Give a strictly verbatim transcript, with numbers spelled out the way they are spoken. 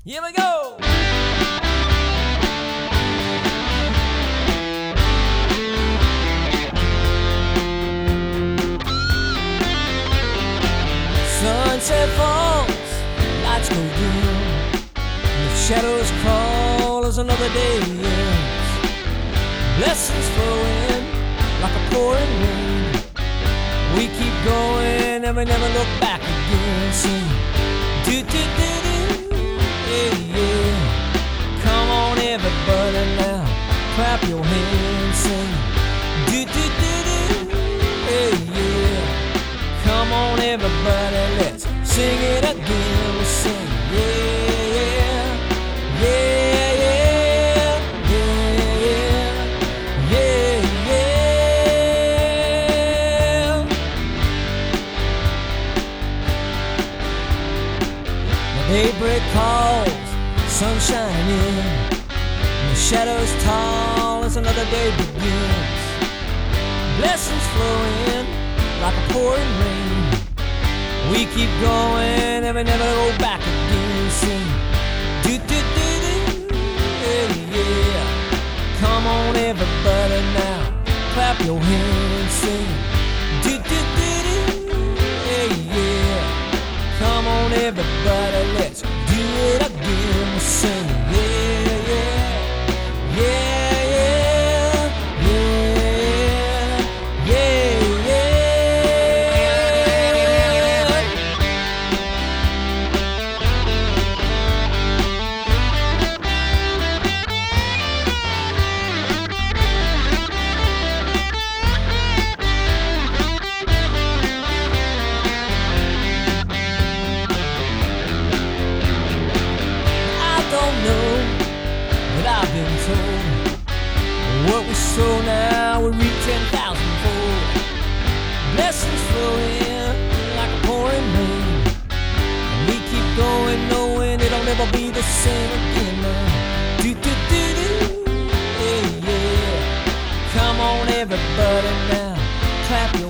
Here we go. Sunset falls, lights go dim, the shadows crawl as another day ends. Blessings flow in like a pouring rain. We keep going and we never look back again. Sing, do do do do, yeah yeah. Come on everybody now, clap your hands. Sing, do do do do, yeah yeah. Come on everybody, let's sing it again. We'll sing, yeah yeah, yeah yeah, yeah yeah, yeah yeah. The daybreak calls, sunshine in, and the shadows tall as another day begins. Blessings flow in like a pouring rain. We keep going and we never go back again. Sing, do do do do, yeah yeah. Come on everybody now, clap your hands. Sing, do do do do, yeah yeah. Come on everybody, let's do it again. We'll sing, yeah yeah, yeah yeah, yeah yeah, yeah. I've been told what we sow now we reap ten thousand fold. Blessings flow in like a pouring rain, and we keep going knowing it'll never be the same again now. Do do do do, yeah yeah. Come on everybody now, clap your